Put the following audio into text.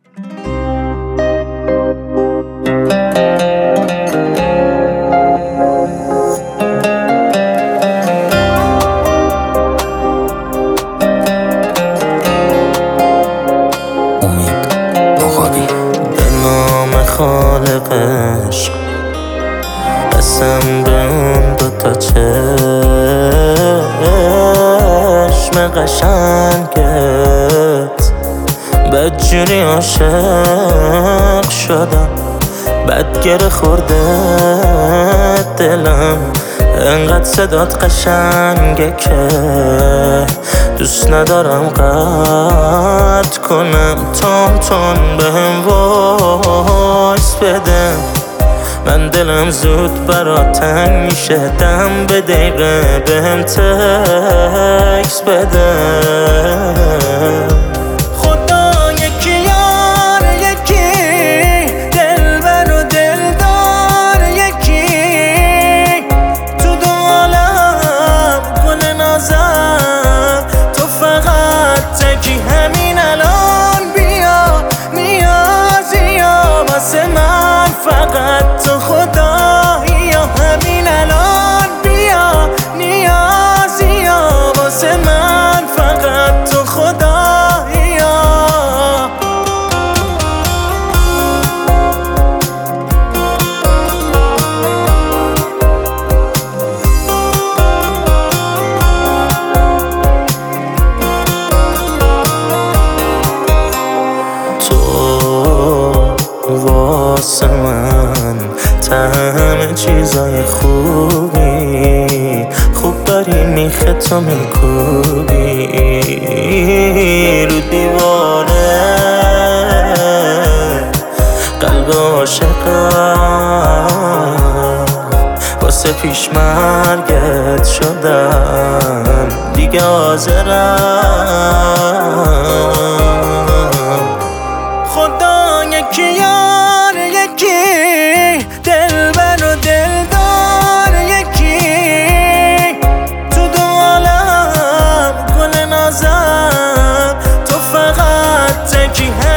خالقش قسم به اون دوتا چشم قشنگت بدجوری عاشق شدم، بد گره خورده دلم، انقدر صدات قشنگه که دوست ندارم قطع کنم. تون بهم وایس بده، من دلم زود برات تنگ میشه، دم به دقیقه بهم تکس بده. خدا یکی یار یکی، دلبر و دلدار یکی، تو دو عالم گل نازم، تو فقط تکی همین الان بیا، نیازی یا واسه من فقط تو خدایی، یا همین الان بیا، نیازی یا واسه من فقط تو خدایی. واسه من همه چیزای خوبی، خوب داری میخه تو میکوبی رو دیواره قلب عاشقم، واسه پیش مرگت شدم دیگه حاضرم. خدا یکی یار یکی، دلبر و دلدار یکی، تو دو عالم گل نازم، تو فقط تکی